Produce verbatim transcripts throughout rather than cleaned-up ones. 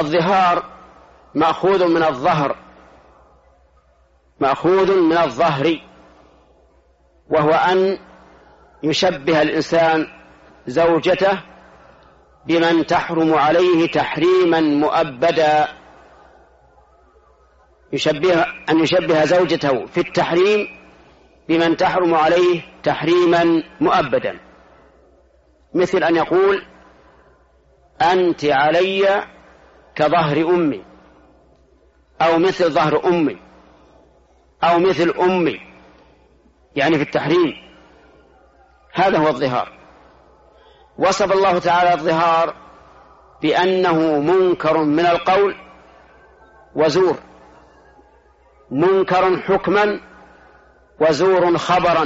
الظهار مأخوذ من الظهر، مأخوذ من الظهر، وهو أن يشبه الإنسان زوجته بمن تحرم عليه تحريما مؤبدا، يشبه أن يشبه زوجته في التحريم بمن تحرم عليه تحريما مؤبدا، مثل أن يقول أنت علي كظهر أمي، أو مثل ظهر أمي، أو مثل أمي، يعني في التحريم. هذا هو الظهار. وصف الله تعالى الظهار بأنه منكر من القول وزور، منكر حكما وزور خبرا.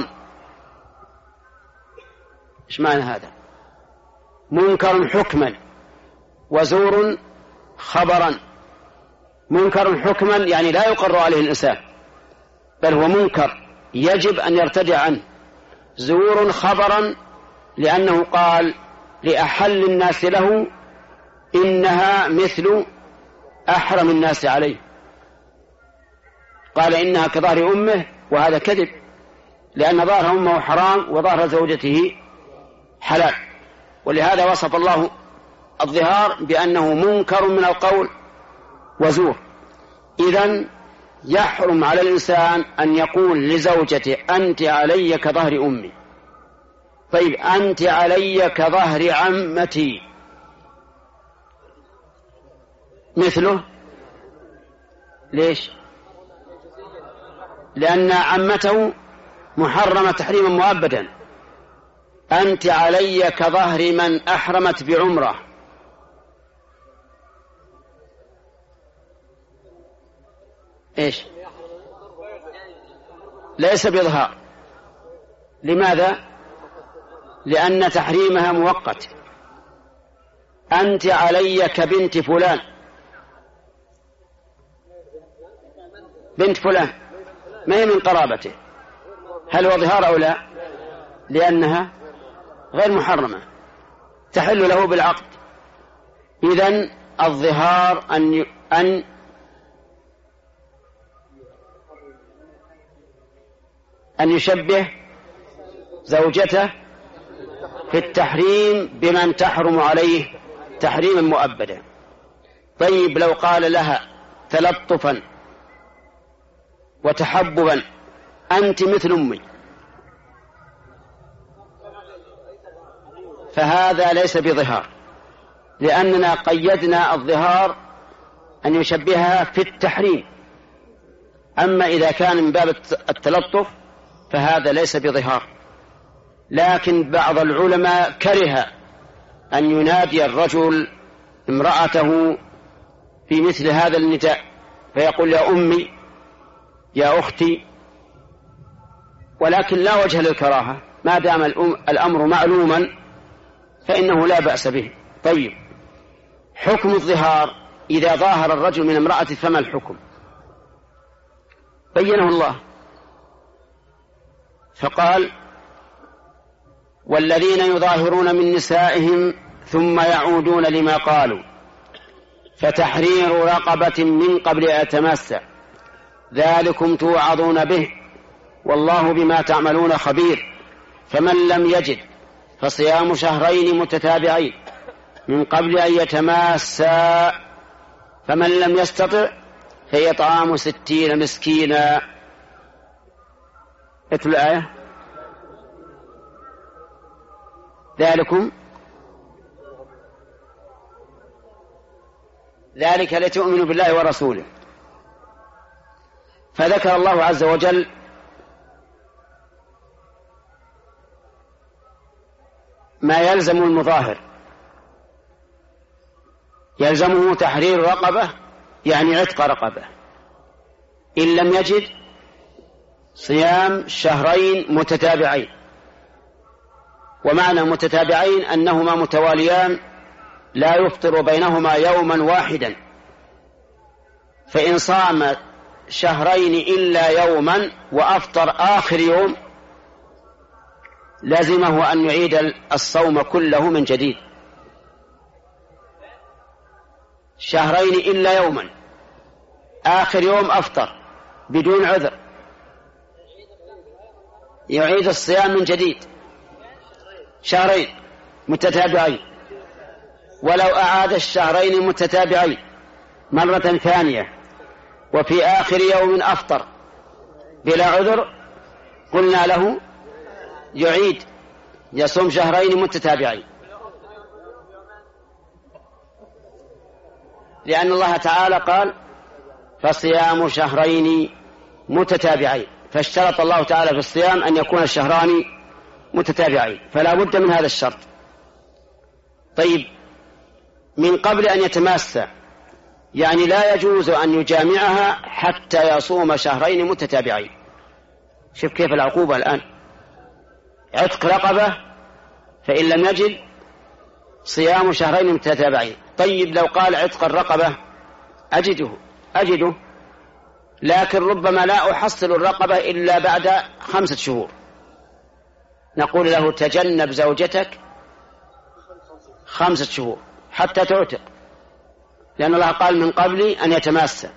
ايش معنى هذا؟ منكر حكما وزور خبرا. منكر حكما يعني لا يقر عليه الإنسان، بل هو منكر يجب أن يرتدع عنه. زور خبرا لأنه قال لأحل الناس له إنها مثل أحرم الناس عليه، قال إنها كظهر أمه، وهذا كذب، لأن ظهر أمه حرام وظهر زوجته حلال. ولهذا وصف الله الظهار بأنه منكر من القول وزور. إذن يحرم على الإنسان أن يقول لزوجته أنت علي كظهر أمي. طيب أنت علي كظهر عمتي مثله، ليش؟ لأن عمته محرمة تحريما مؤبدا. أنت علي كظهر من أحرمت بعمرة. إيش؟ ليس بإظهار. لماذا؟ لأن تحريمها مؤقت. أنت علي كبنت فلان، بنت فلان ما هي من قرابته، هل هو ظهار أو لا؟ لأنها غير محرمة تحل له بالعقد. إذن الظهار أن أن أن يشبه زوجته في التحريم بمن تحرم عليه تحريما مؤبدا. طيب لو قال لها تلطفا وتحببا أنت مثل أمي، فهذا ليس بظهار، لأننا قيدنا الظهار أن يشبهها في التحريم. أما إذا كان من باب التلطف فهذا ليس بظهار. لكن بعض العلماء كره أن ينادي الرجل امرأته في مثل هذا النداء، فيقول يا أمي يا أختي، ولكن لا وجه للكراهة ما دام الأمر معلوما فإنه لا بأس به. طيب حكم الظهار إذا ظاهر الرجل من امرأته فما الحكم؟ بينه الله فقال والذين يظاهرون من نسائهم ثم يعودون لما قالوا فتحرير رقبة من قبل أن يتماسا ذلكم توعظون به والله بما تعملون خبير. فمن لم يجد فصيام شهرين متتابعين من قبل أن يتماسا فمن لم يستطع فإطعام ستين مسكينا. اتلو الآية. ذلكم ذلك لتؤمنوا بالله ورسوله. فذكر الله عز وجل ما يلزم المظاهر، يلزمه تحرير رقبة يعني عتق رقبة، إن لم يجد صيام شهرين متتابعين. ومعنى متتابعين أنهما متواليان لا يفطر بينهما يوما واحدا، فإن صام شهرين إلا يوما وأفطر آخر يوم لازمه أن يعيد الصوم كله من جديد. شهرين إلا يوما، آخر يوم أفطر بدون عذر، يعيد الصيام من جديد شهرين متتابعين. ولو أعاد الشهرين متتابعين مرة ثانية وفي آخر يوم أفطر بلا عذر قلنا له يعيد يصوم شهرين متتابعين، لأن الله تعالى قال فصيام شهرين متتابعين، فاشترط الله تعالى في الصيام أن يكون الشهران متتابعين، فلا بد من هذا الشرط. طيب، من قبل أن يتماسى يعني لا يجوز أن يجامعها حتى يصوم شهرين متتابعين. شوف كيف العقوبة الآن، عتق رقبة فإن لم يجد صيام شهرين متتابعين. طيب، لو قال عتق الرقبة أجده أجده لكن ربما لا أحصل الرقبة إلا بعد خمسة شهور، نقول له تجنب زوجتك خمسة شهور حتى تعتق، لأن الله قال من قبل أن يتماسى.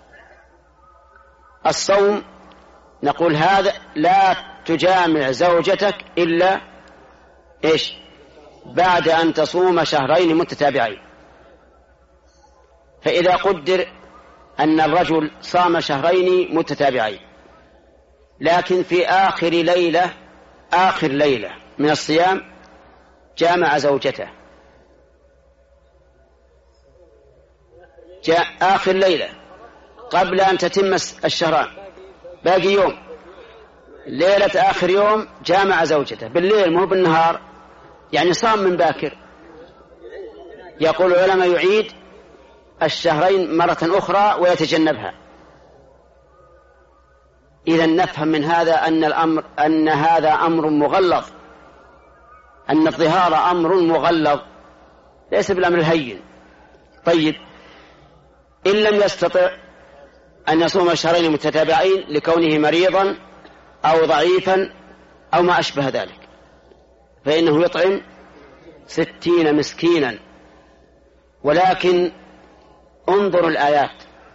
الصوم نقول هذا لا تجامع زوجتك إلا إيش بعد أن تصوم شهرين متتابعين. فإذا قدر أن الرجل صام شهرين متتابعين لكن في آخر ليلة آخر ليلة من الصيام جامع زوجته، جاء آخر ليلة قبل أن تتم الشهران، باقي يوم، ليلة آخر يوم جامع زوجته بالليل مو بالنهار، يعني صام من باكر. يقول العلماء يعيد الشهرين مرة أخرى ويتجنبها. إذا نفهم من هذا أن الأمر أن هذا أمر مغلظ، أن الظهار أمر مغلظ ليس بالأمر الهين. طيب، إن لم يستطع أن يصوم شهرين متتابعين لكونه مريضا أو ضعيفا أو ما أشبه ذلك فإنه يطعم ستين مسكينا. ولكن انظروا الآيات،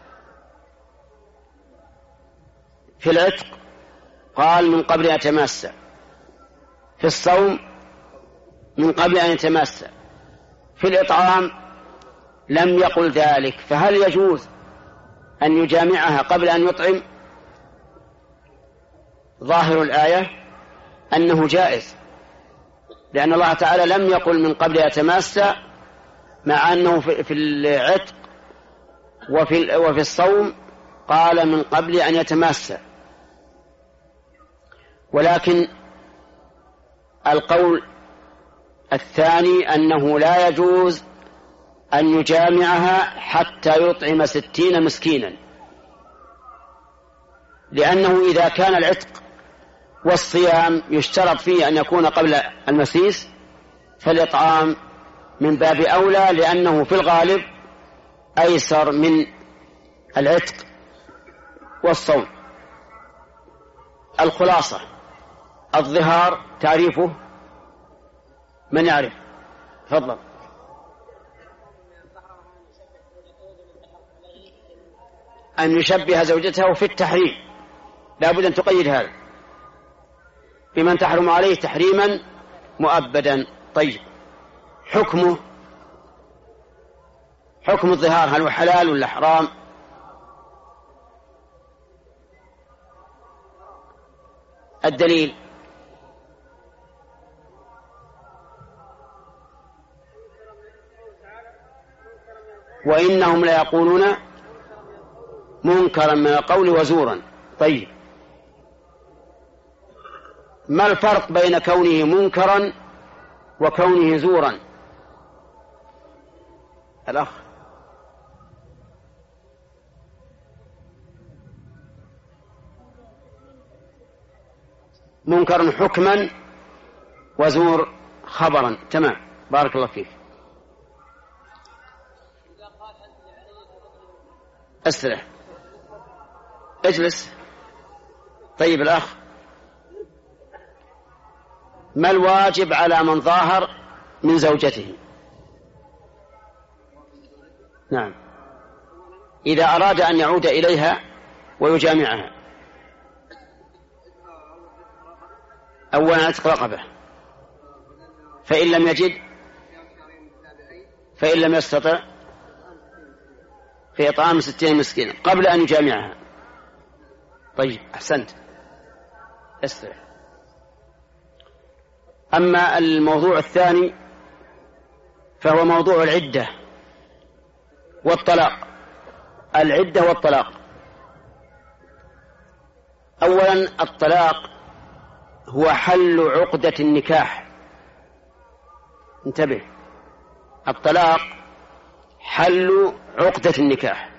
في العتق قال من قبل أن يتماسى، في الصوم من قبل أن يتماسى، في الإطعام لم يقل ذلك. فهل يجوز أن يجامعها قبل أن يطعم؟ ظاهر الآية أنه جائز، لأن الله تعالى لم يقل من قبل أن يتماسى، مع أنه في العتق وفي وفي الصوم قال من قبل أن يتماسى. ولكن القول الثاني أنه لا يجوز أن يجامعها حتى يطعم ستين مسكينا، لأنه إذا كان العتق والصيام يشترط فيه أن يكون قبل المسيس فالإطعام من باب أولى، لأنه في الغالب أيسر من العتق والصوم. الخلاصة، الظهار تعريفه من يعرف؟ تفضل. أن يشبه زوجته في التحريم، لا بد أن تقيد هذا بمن تحرم عليه تحريما مؤبدا. طيب، حكمه حكم الظهار هل هو حلال ولا حرام؟ الدليل وإنهم ليقولون منكرا من القول وزورا. طيب، ما الفرق بين كونه منكرا وكونه زورا؟ الأخ. منكر حكما وزور خبرا. تمام، بارك الله فيك. استرح، اجلس. طيب الأخ، ما الواجب على من ظاهر من زوجته؟ نعم. إذا أراد أن يعود إليها ويجامعها. أولا عتق رقبة، فإن لم يجد فإن لم يستطع في إطعام ستين مسكينا قبل أن يجامعها. طيب أحسنت، استرح. أما الموضوع الثاني فهو موضوع العدة والطلاق. العدة والطلاق. أولا الطلاق هو حل عقدة النكاح. انتبه، الطلاق حل عقدة النكاح،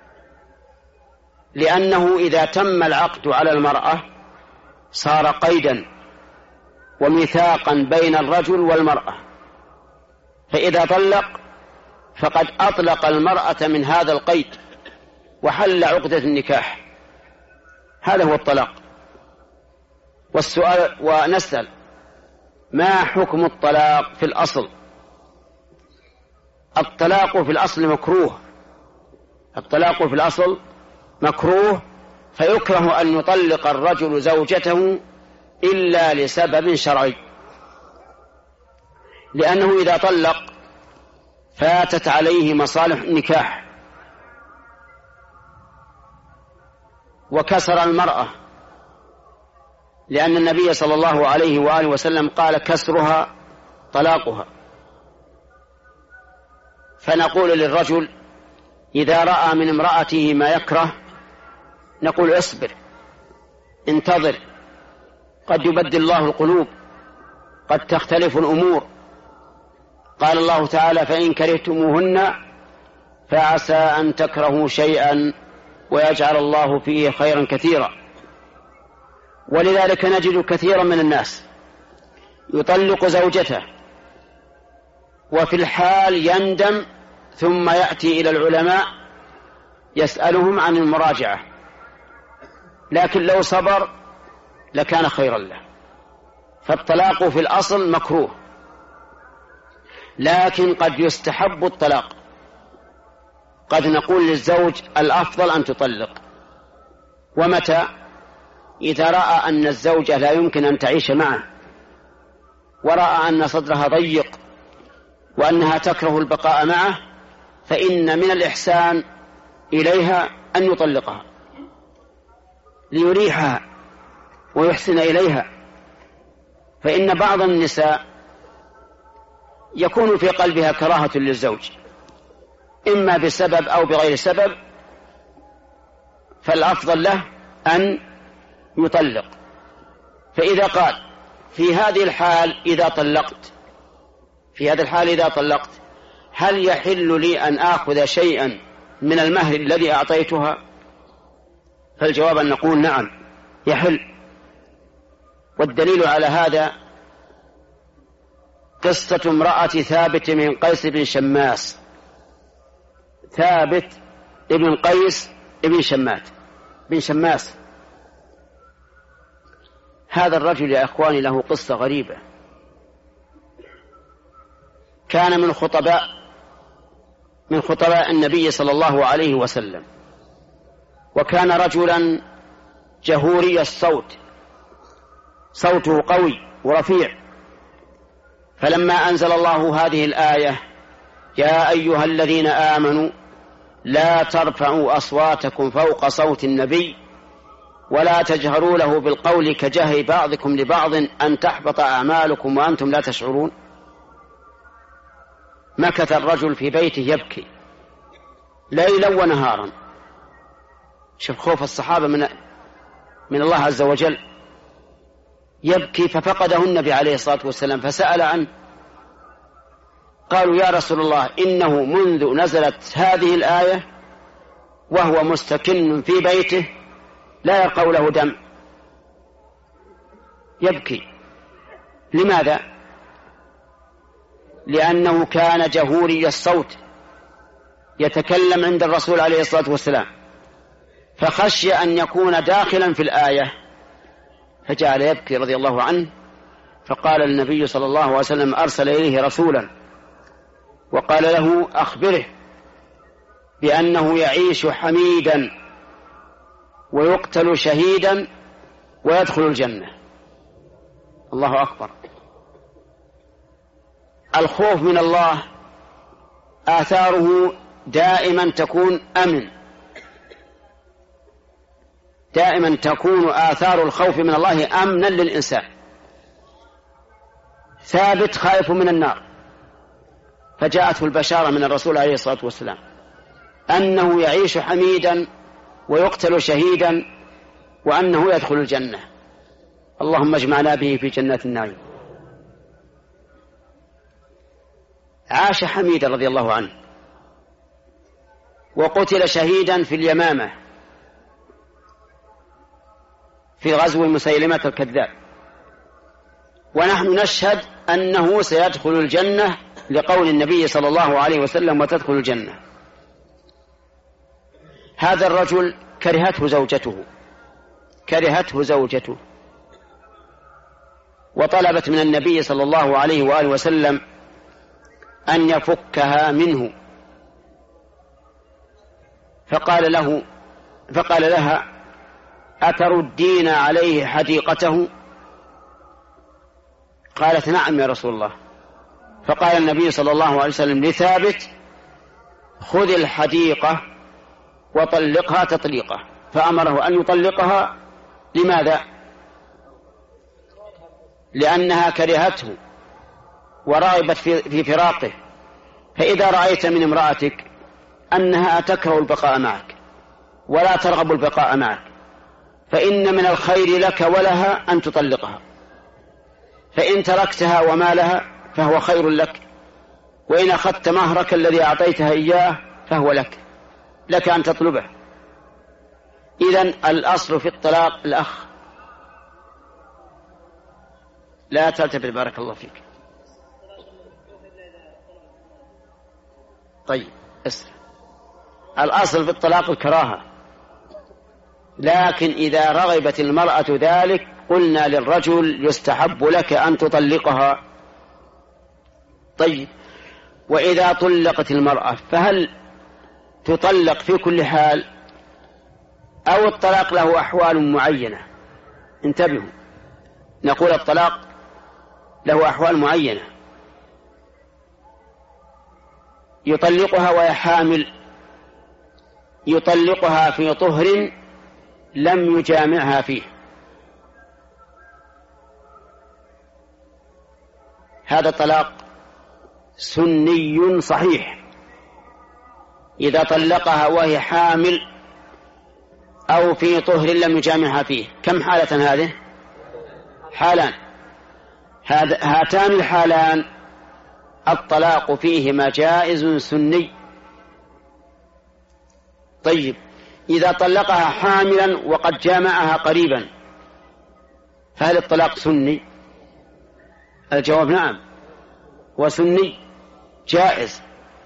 لأنه إذا تم العقد على المرأة صار قيدا وميثاقا بين الرجل والمرأة، فإذا طلق فقد أطلق المرأة من هذا القيد وحل عقدة النكاح. هذا هو الطلاق. والسؤال ونسأل: ما حكم الطلاق في الأصل؟ الطلاق في الأصل مكروه. الطلاق في الأصل مكروه، فيكره أن يطلق الرجل زوجته إلا لسبب شرعي، لأنه إذا طلق فاتت عليه مصالح النكاح وكسر المرأة، لأن النبي صلى الله عليه وآله وسلم قال: كسرها طلاقها. فنقول للرجل إذا رأى من امرأته ما يكره نقول: اصبر، انتظر، قد يبدل الله القلوب، قد تختلف الأمور. قال الله تعالى: فإن كرهتموهن فعسى أن تكرهوا شيئا ويجعل الله فيه خيرا كثيرا. ولذلك نجد كثيرا من الناس يطلق زوجته وفي الحال يندم، ثم يأتي إلى العلماء يسألهم عن المراجعة، لكن لو صبر لكان خيرا له. فالطلاق في الأصل مكروه، لكن قد يستحب الطلاق. قد نقول للزوج: الأفضل أن تطلق. ومتى؟ إذا رأى أن الزوجة لا يمكن أن تعيش معه، ورأى أن صدرها ضيق وأنها تكره البقاء معه، فإن من الإحسان إليها أن يطلقها ليريحها ويحسن إليها. فإن بعض النساء يكون في قلبها كراهة للزوج، إما بسبب أو بغير سبب، فالأفضل له أن يطلق. فإذا قال: في هذه الحال إذا طلقت في هذه الحال إذا طلقت هل يحل لي أن آخذ شيئا من المهر الذي أعطيتها؟ فالجواب أن نقول: نعم، يحل. والدليل على هذا قصة امرأة ثابت بن قيس بن شماس. ثابت بن قيس بن شمات بن شماس هذا الرجل يا أخواني له قصة غريبة. كان من خطباء من خطباء النبي صلى الله عليه وسلم، وكان رجلا جهوري الصوت، صوته قوي ورفيع. فلما أنزل الله هذه الآية: يا أيها الذين آمنوا لا ترفعوا أصواتكم فوق صوت النبي ولا تجهروا له بالقول كجهر بعضكم لبعض أن تحبط أعمالكم وأنتم لا تشعرون، مكث الرجل في بيته يبكي ليلا ونهارا. شوف خوف الصحابة من من الله عز وجل. يبكي ففقده النبي عليه الصلاة والسلام فسأل عنه. قالوا: يا رسول الله، إنه منذ نزلت هذه الآية وهو مستكن في بيته لا يرقى له دم. يبكي. لماذا؟ لأنه كان جهوري الصوت يتكلم عند الرسول عليه الصلاة والسلام، فخشي أن يكون داخلا في الآية فجعل يبكي رضي الله عنه. فقال النبي صلى الله عليه وسلم: أرسل إليه رسولا وقال له: أخبره بأنه يعيش حميدا ويقتل شهيدا ويدخل الجنة. الله أكبر. الخوف من الله آثاره دائما تكون أمن، دائما تكون آثار الخوف من الله أمنا للإنسان. ثابت خائف من النار، فجاءته البشارة من الرسول عليه الصلاة والسلام أنه يعيش حميدا ويقتل شهيدا وأنه يدخل الجنة. اللهم اجمعنا به في جنات النعيم. عاش حميدا رضي الله عنه وقتل شهيدا في اليمامة في غزو مسيلمة الكذاب، ونحن نشهد أنه سيدخل الجنة لقول النبي صلى الله عليه وسلم وتدخل الجنة. هذا الرجل كرهته زوجته كرهته زوجته وطلبت من النبي صلى الله عليه وآله وسلم أن يفكها منه، فقال له فقال لها: أتردين عليه حديقته؟ قالت: نعم يا رسول الله. فقال النبي صلى الله عليه وسلم لثابت: خذ الحديقة وطلقها تطليقة. فأمره أن يطلقها. لماذا؟ لأنها كرهته ورغبت في فراقه. فإذا رأيت من امرأتك أنها تكره البقاء معك ولا ترغب البقاء معك، فإن من الخير لك ولها أن تطلقها، فإن تركتها ومالها فهو خير لك، وإن أخذت مهرك الذي أعطيتها إياه فهو لك لك أن تطلبه. إذن الأصل في الطلاق الأخ. لا تلتفت، بارك الله فيك. طيب اسمع، الأصل في الطلاق الكراهة، لكن إذا رغبت المرأة ذلك قلنا للرجل: يستحب لك أن تطلقها. طيب، وإذا طلقت المرأة فهل تطلق في كل حال أو الطلاق له أحوال معينة؟ انتبهوا، نقول الطلاق له أحوال معينة. يطلقها وهي حامل، يطلقها في طهر لم يجامعها فيه، هذا طلاق سني صحيح. إذا طلقها وهي حامل أو في طهر لم يجامعها فيه. كم حالة هذه؟ حالان. هاتان الحالان الطلاق فيهما جائز سني. طيب، إذا طلقها حاملا وقد جامعها قريبا فهل الطلاق سني؟ الجواب نعم، وسني جائز.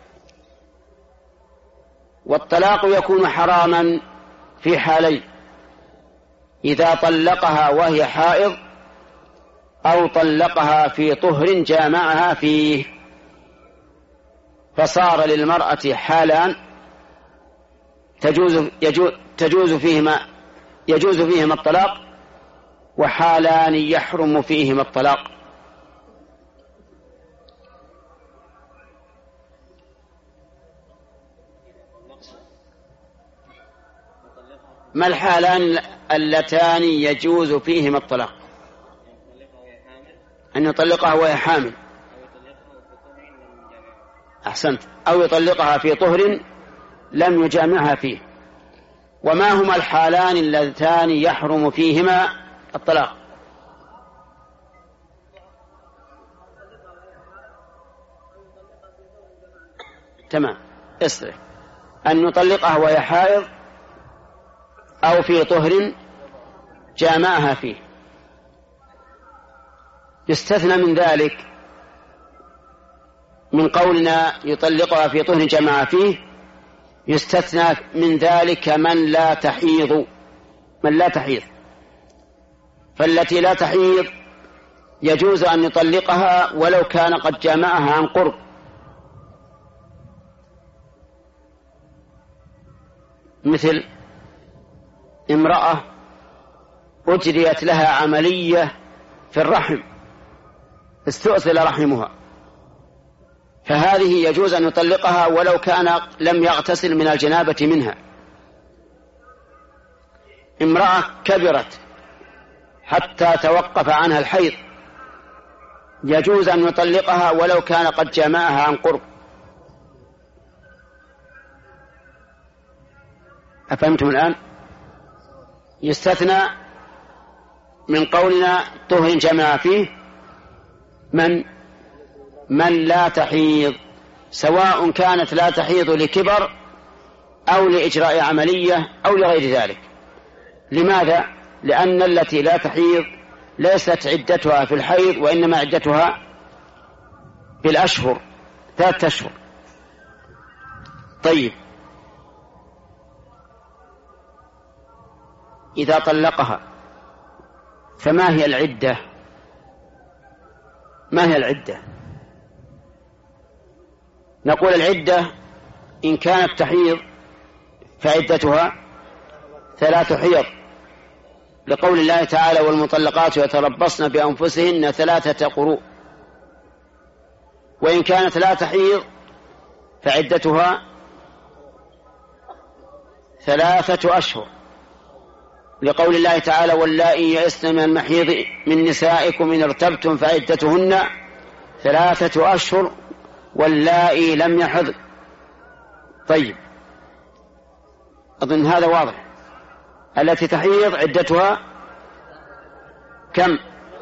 والطلاق يكون حراما في حالين: إذا طلقها وهي حائض أو طلقها في طهر جامعها فيه، فصار للمرأة حالان تجوز, يجوز, تجوز فيهما يجوز فيهما الطلاق، وحالان يحرم فيهما الطلاق. ما الحالان اللتان يجوز فيهما الطلاق؟ أن يطلقها وهي حامل، أحسنت، أو يطلقها في طهر لم يجامعها فيه. وما هما الحالان اللتان يحرم فيهما الطلاق؟ تمام، اسرع. أن يطلقها وهي حائض أو في طهر جامعها فيه. يستثنى من ذلك من قولنا يطلقها في طهر جامعها فيه، يستثنى من ذلك من لا تحيض من لا تحيض فالتي لا تحيض يجوز أن يطلقها ولو كان قد جامعها عن قرب. مثل امرأة أجريت لها عملية في الرحم استؤصل رحمها، فهذه يجوز أن يطلقها ولو كان لم يغتسل من الجنابة منها. امرأة كبرت حتى توقف عنها الحيض يجوز أن يطلقها ولو كان قد جامعها عن قرب. أفهمتم الآن؟ يستثنى من قولنا طهر جمع فيه من من لا تحيض، سواء كانت لا تحيض لكبر أو لإجراء عملية أو لغير ذلك. لماذا؟ لأن التي لا تحيض ليست عدتها في الحيض، وإنما عدتها في الأشهر، ثلاثة أشهر. طيب، إذا طلقها فما هي العدة؟ ما هي العدة؟ نقول العدة إن كانت تحيض فعدتها ثلاث حيض، لقول الله تعالى: والمطلقات يتربصن بأنفسهن ثلاثة قروء. وإن كانت لا تحيض فعدتها ثلاثة أشهر، لقول الله تعالى: واللائي يئسن من المحيض من نسائكم إن ارتبتم فعدتهن ثلاثة أشهر واللائي لم يحض. طيب، أظن هذا واضح. التي تحيض عدتها كم؟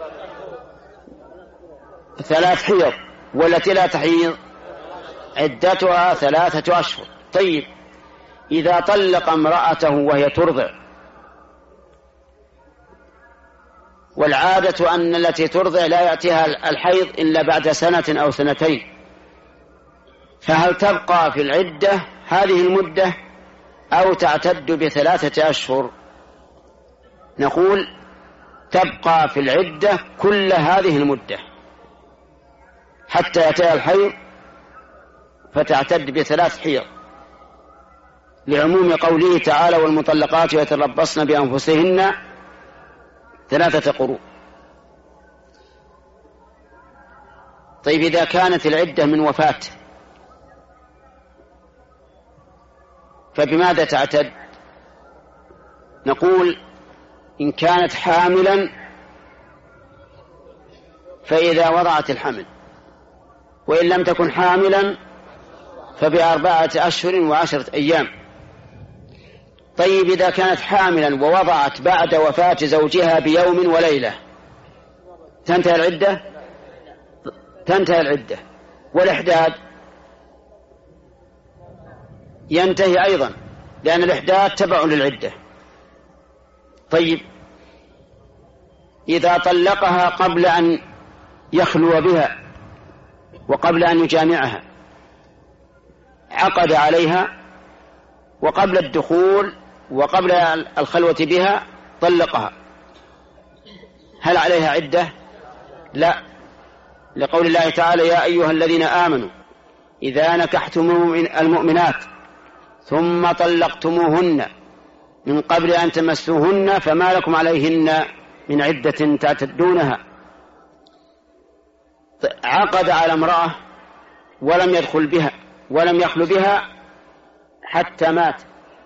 ثلاث حيض. والتي لا تحيض عدتها ثلاثة أشهر. طيب، إذا طلق امرأته وهي ترضع، والعادة أن التي ترضع لا يأتيها الحيض إلا بعد سنة أو سنتين، فهل تبقى في العدة هذه المدة أو تعتد بثلاثة أشهر؟ نقول تبقى في العدة كل هذه المدة حتى يأتيها الحيض فتعتد بثلاث حيض، لعموم قوله تعالى: والمطلقات يتربصن بأنفسهن ثلاثة قروء. طيب، إذا كانت العدة من وفاة فبماذا تعتد؟ نقول إن كانت حاملا فإذا وضعت الحمل، وإن لم تكن حاملا فبأربعة أشهر وعشرة أيام. طيب، إذا كانت حاملا ووضعت بعد وفاة زوجها بيوم وليلة تنتهي العدة؟ تنتهي العدة. والإحداد ينتهي أيضا، لأن الإحداد تبع للعدة. طيب، إذا طلقها قبل أن يخلو بها وقبل أن يجامعها، عقد عليها وقبل الدخول وقبل الخلوة بها طلقها، هل عليها عدة؟ لا، لقول الله تعالى: يا أيها الذين آمنوا إذا نكحتم المؤمنات ثم طلقتموهن من قبل أن تمسوهن فما لكم عليهن من عدة تعتدونها. عقد على امرأة ولم يدخل بها ولم يخل بها حتى مات،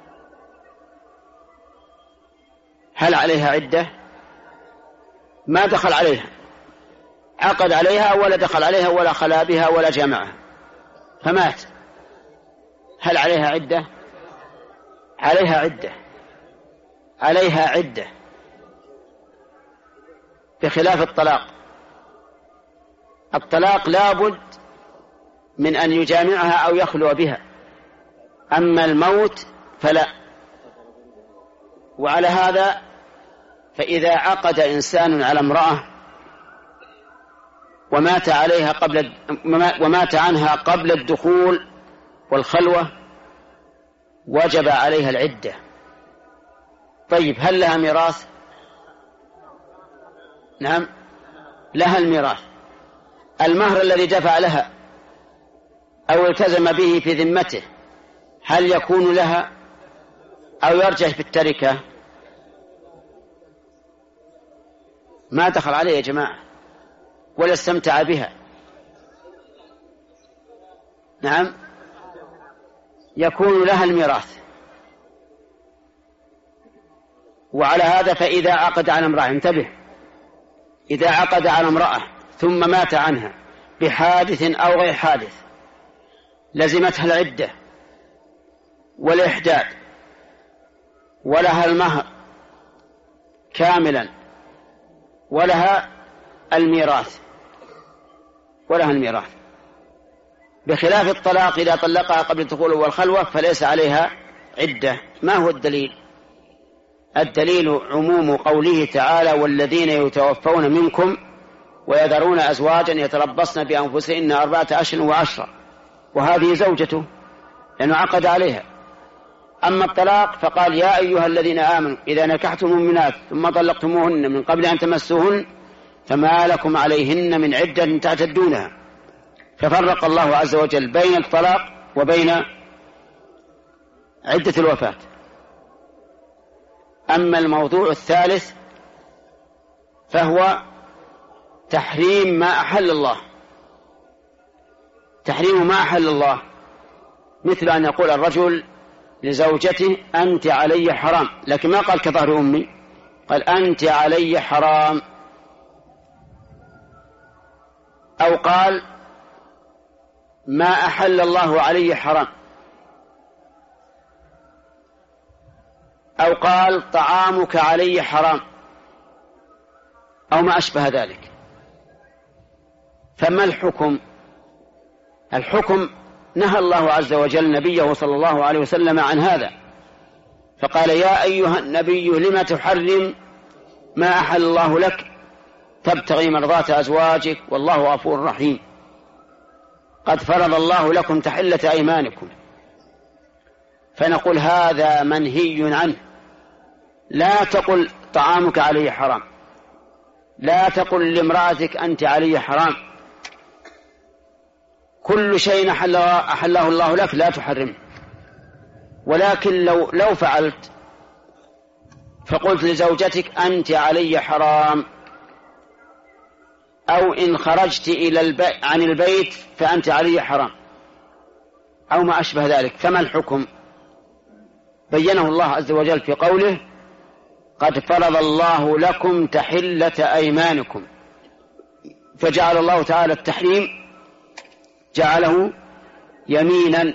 هل عليها عدة؟ ما دخل عليها، عقد عليها ولا دخل عليها ولا خلا بها ولا جمعها فمات، هل عليها عدة؟ عليها عدة، عليها عدة بخلاف الطلاق. الطلاق لا بد من أن يجامعها أو يخلو بها، أما الموت فلا. وعلى هذا فإذا عقد إنسان على امرأة ومات عليها قبل ومات عنها قبل الدخول والخلوة وجب عليها العدة. طيب، هل لها ميراث؟ نعم، لها الميراث. المهر الذي دفع لها أو التزم به في ذمته هل يكون لها؟ أو يرجح بالتركة ما دخل عليه يا جماعة ولا استمتع بها. نعم، يكون لها الميراث. وعلى هذا فإذا عقد على امرأة، انتبه، إذا عقد على امرأة ثم مات عنها بحادث أو غير حادث لزمتها العدة والإحداد ولها المهر كاملا ولها الميراث ولها الميراث بخلاف الطلاق إذا طلقها قبل الدخول والخلوة فليس عليها عدة. ما هو الدليل؟ الدليل عموم قوله تعالى: والذين يتوفون منكم ويذرون أزواجا يتربصن بأنفسهن أربعة أشهر وعشرة، وهذه زوجته لأنه عقد عليها. أما الطلاق فقال: يا أيها الذين آمنوا إذا نكحتم المؤمنات ثم طلقتموهن من قبل أن تمسوهن فما لكم عليهن من عدة تعتدونها. ففرق الله عز وجل بين الطلاق وبين عدة الوفاة. أما الموضوع الثالث فهو تحريم ما أحل الله. تحريم ما أحل الله مثل أن يقول الرجل لزوجته: أنت علي حرام، لكن ما قال كظهر أمي، قال: أنت علي حرام. أو قال: ما أحل الله علي حرام. أو قال: طعامك علي حرام، أو ما أشبه ذلك. فما الحكم؟ الحكم نهى الله عز وجل نبيه صلى الله عليه وسلم عن هذا، فقال: يا أيها النبي لم تحرم ما أحل الله لك تبتغي مرضات أزواجك والله غفور رحيم، قد فرض الله لكم تحلة أيمانكم. فنقول هذا منهي عنه. لا تقل طعامك علي حرام، لا تقل لامرأتك أنت علي حرام. كل شيء أحله الله لك لا تحرمه. ولكن لو, لو فعلت فقلت لزوجتك أنت علي حرام، أو إن خرجت إلى البيت عن البيت فأنت علي حرام، أو ما أشبه ذلك، فما الحكم؟ بينه الله عز وجل في قوله: قد فرض الله لكم تحلة أيمانكم. فجعل الله تعالى التحريم جعله يمينا،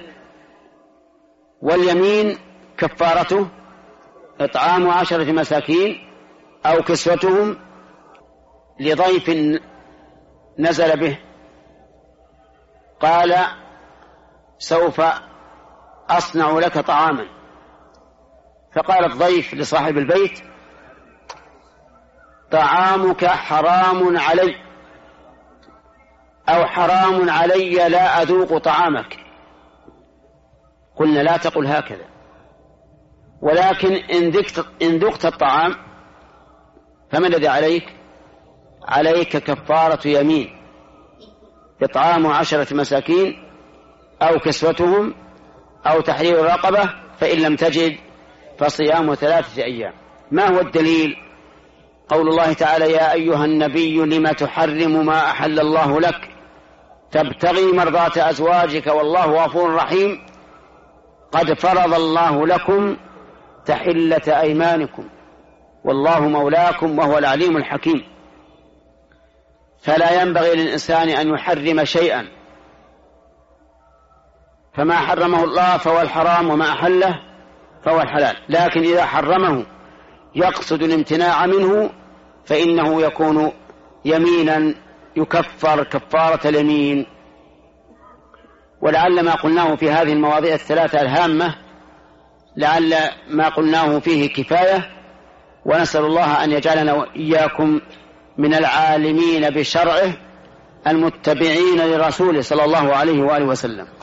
واليمين كفارته إطعام عشرة مساكين أو كسوتهم لضيف نزل به. قال: سوف أصنع لك طعاما، فقال الضيف لصاحب البيت: طعامك حرام علي، أو حرام علي لا أذوق طعامك. قلنا لا تقل هكذا، ولكن إن ذقت الطعام فما الذي عليك؟ عليك كفارة يمين، إطعام عشرة مساكين أو كسوتهم أو تحرير رقبة، فإن لم تجد فصيام ثلاثة أيام. ما هو الدليل؟ قول الله تعالى: يا أيها النبي لم تحرم ما أحل الله لك تبتغي مرضات أزواجك والله غفور رحيم، قد فرض الله لكم تحلة أيمانكم والله مولاكم وهو العليم الحكيم. فلا ينبغي للإنسان أن يحرم شيئا، فما حرمه الله فهو الحرام وما أحله فهو الحلال. لكن إذا حرمه يقصد الامتناع منه فإنه يكون يمينا يكفر كفارة اليمين. ولعل ما قلناه في هذه المواضيع الثلاثة الهامة لعل ما قلناه فيه كفاية، ونسأل الله أن يجعلنا وإياكم من العالمين بشرعه المتبعين لرسوله صلى الله عليه وآله وسلم.